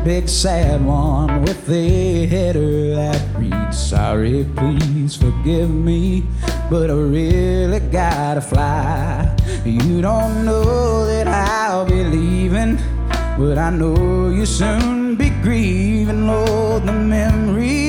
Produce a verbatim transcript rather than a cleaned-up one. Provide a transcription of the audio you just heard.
big sad one with a header that reads, sorry, please forgive me, but I really gotta fly. You don't know that I'll be leaving, but I know you'll soon be grieving. Lord, the memory